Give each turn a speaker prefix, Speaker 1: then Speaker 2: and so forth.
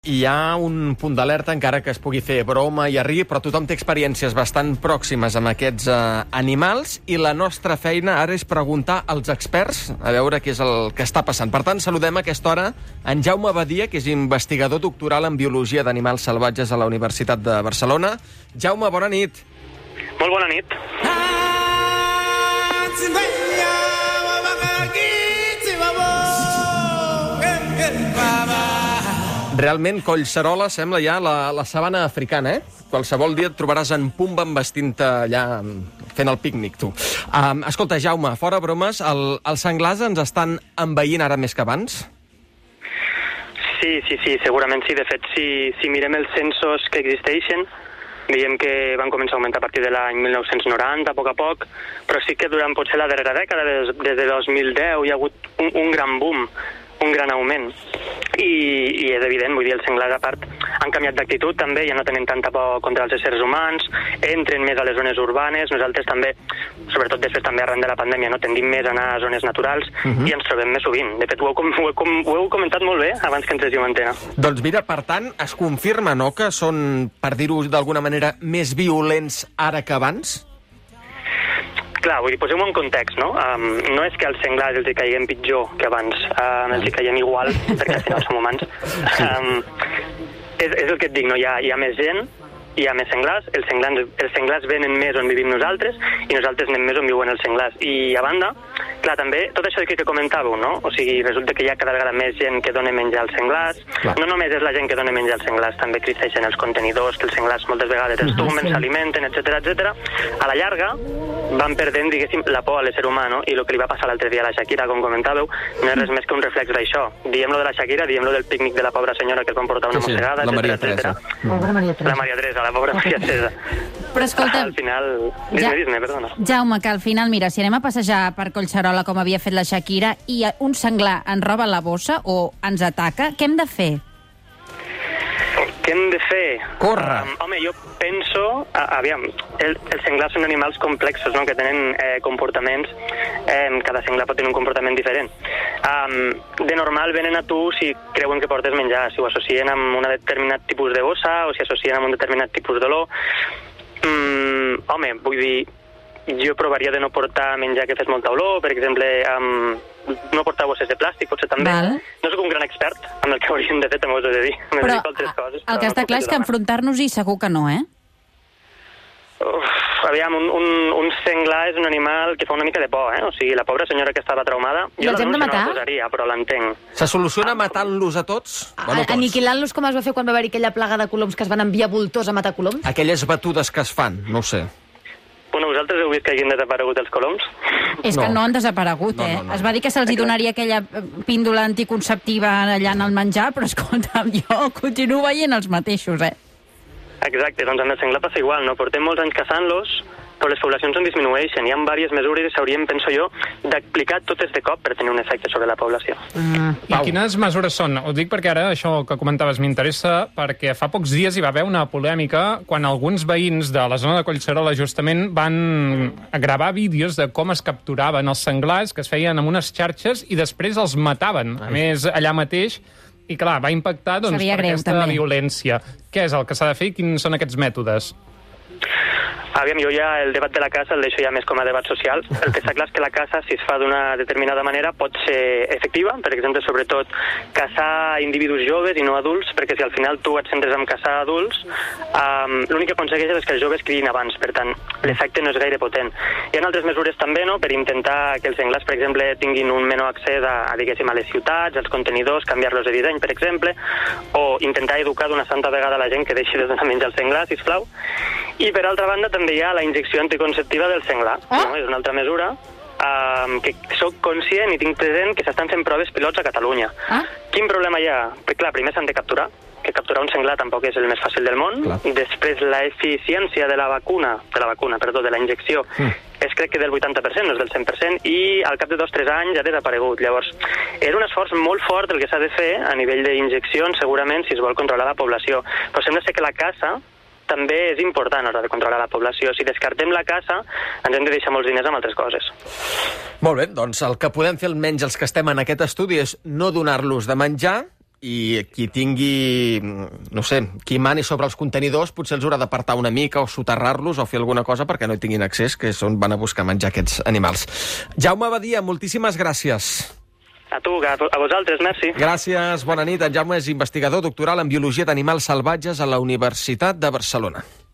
Speaker 1: Hi ha un punt d'alerta, encara que es pugui fer broma i arrir, però tothom té experiències bastant pròximes amb aquests animals i la nostra feina ara és preguntar als experts a veure què és el que està passant. Per tant, saludem a aquesta hora en Jaume Badia, que és investigador doctoral en Biologia d'Animals Salvatges a la Universitat de Barcelona. Jaume, bona nit.
Speaker 2: Molt bona nit.
Speaker 1: Realment, Collserola sembla ja la sabana africana, eh? Qualsevol dia et trobaràs en Pumba vestint-te allà fent el pícnic, tu. Escolta, Jaume, fora bromes, els senglars ens estan envaint ara més que abans?
Speaker 2: Sí, segurament sí. De fet, si mirem els censos que existeixen, veiem que van començar a augmentar a partir de l'any 1990, a poc, però sí que durant potser la darrera dècada, des de 2010, hi ha hagut un gran boom, un gran augment. I és evident, vull dir, els senglars a part han canviat d'actitud també, ja no tenen tanta por contra els éssers humans, entren més a les zones urbanes, nosaltres també, sobretot després també arran de la pandèmia, no tendim més a anar a zones naturals i ens trobem més sovint. De fet, ho heu comentat molt bé abans que entréssiu en antena.
Speaker 1: Doncs mira, per tant, es confirma, no?, que són, per dir-ho d'alguna manera, més violents ara que abans?
Speaker 2: Clar, vull dir, posem-ho en context, no? No és que als senglars els hi caiguem pitjor que abans, els hi caiguem igual, perquè al final som humans. És el que et dic, no? Hi ha més gent, hi ha més senglars, els senglars venen més on vivim nosaltres i nosaltres anem més on viuen els senglars. I a banda, clar, també, tot això que comentàveu, no? O sigui, resulta que hi ha cada vegada més gent que dona menjar als senglars. Clar. No només és la gent que dona menjar als senglars, també existeixen els contenidors, que els senglars moltes vegades es tumben, s'alimenten, etc. A la llarga, van perdent, diguéssim, la por a l'ésser humà, no? I el que li va passar l'altre dia a la Shakira, com comentàveu, no és res més que un reflex d'això. Diem-lo de la Shakira, diem-lo del pícnic de la pobra senyora que es van portar una mossegada,
Speaker 1: la Maria Teresa.
Speaker 2: La Maria Teresa, la pobra Maria Teresa.
Speaker 3: Però escolta...
Speaker 2: Al final... Dis-me, perdona.
Speaker 3: Jaume, que al final, mira, si anem a passejar per Collserola, com havia fet la Shakira, i un senglar ens roba la bossa o ens ataca, què hem de fer?
Speaker 2: Què hem de fer?
Speaker 1: Corre!
Speaker 2: Home, jo penso... Aviam, els senglars són animals complexos, no?, que tenen comportaments... cada senglar pot tenir un comportament diferent. De normal venen a tu si creuen que portes menjar, si ho associen amb un determinat tipus de bossa o si associen amb un determinat tipus d'olor. Home, vull dir... Jo provaria de no portar menjar que fes molta olor, per exemple, no portar bosses de plàstic, potser també.
Speaker 3: Val.
Speaker 2: No soc un gran expert amb el que hauríem de fer, també us he de dir.
Speaker 3: Però el que està clar és que enfrontar-nos-hi segur que no, eh?
Speaker 2: Aviam, un senglar és un animal que fa una mica de por, eh? O sigui, la pobra senyora que estava traumada...
Speaker 3: I els hem de matar?
Speaker 2: No la posaria, però l'entenc.
Speaker 1: Se soluciona matant-los a tots? Bueno, tots.
Speaker 4: Aniquilant-los com es va fer quan va haver-hi aquella plaga de coloms que es van enviar voltors a matar coloms?
Speaker 1: Aquelles batudes que es fan, no ho sé.
Speaker 2: Bueno, vosaltres heu vist que hagin desaparegut els coloms?
Speaker 3: És que no han desaparegut, eh? No. Es va dir que se'ls donaria aquella píndola anticonceptiva allà en el menjar, però escolta, jo continuo veient els mateixos, eh?
Speaker 2: Exacte, doncs amb el senglar passa igual, no? Portem molts anys caçant-los, però les poblacions en disminueixen. Hi ha diverses mesures que s'haurien, penso jo, d'aplicar totes de cop per tenir un efecte sobre la població.
Speaker 5: I quines mesures són? Ho dic perquè ara això que comentaves m'interessa, perquè fa pocs dies hi va haver una polèmica quan alguns veïns de la zona de Collserola justament van gravar vídeos de com es capturaven els senglars, que es feien amb unes xarxes i després els mataven. A més, allà mateix. I clar, va impactar per aquesta violència. Què és el que s'ha de fer i quins són aquests mètodes?
Speaker 2: Aviam, jo ja el debat de la caça el deixo ja més com a debat social. El que està clar és que la caça, si es fa d'una determinada manera, pot ser efectiva. Per exemple, sobretot, caçar individus joves i no adults, perquè si al final tu et centres en caçar adults, l'únic que aconsegueixes és que els joves criïn abans. Per tant, l'efecte no és gaire potent. Hi ha altres mesures també, no?, per intentar que els senglars, per exemple, tinguin un menor accés diguéssim, a les ciutats, als contenidors, canviar-los de disseny, per exemple, o intentar educar d'una santa vegada la gent que deixi de donar menjar al senglar, sisplau. I per altra banda també hi ha la injecció anticonceptiva del senglar. No? És una altra mesura que soc conscient i tinc present que s'estan fent proves pilots a Catalunya. Quin problema hi ha? Clar, primer s'han de capturar, que capturar un senglar tampoc és el més fàcil del món. Clar. Després la eficiència de la injecció és crec que del 80%, no és del 100%, i al cap de 2 o 3 anys ha desaparegut. Llavors, és un esforç molt fort el que s'ha de fer a nivell d'injeccions, segurament, si es vol controlar la població. Però sembla ser que la caça també és important a l'hora de controlar la població. Si descartem la caça, ens hem de deixar molts diners amb altres coses.
Speaker 1: Molt bé, doncs el que podem fer almenys els que estem en aquest estudi és no donar-los de menjar i qui tingui, no sé, qui mani sobre els contenidors potser els haurà d'apartar una mica o soterrar-los o fer alguna cosa perquè no hi tinguin accés, que és on van a buscar menjar aquests animals. Jaume Badia, moltíssimes gràcies.
Speaker 2: A tu, a vosaltres, merci.
Speaker 1: Gràcies, bona nit. En Jaume és investigador doctoral en Biologia d'Animals Salvatges a la Universitat de Barcelona.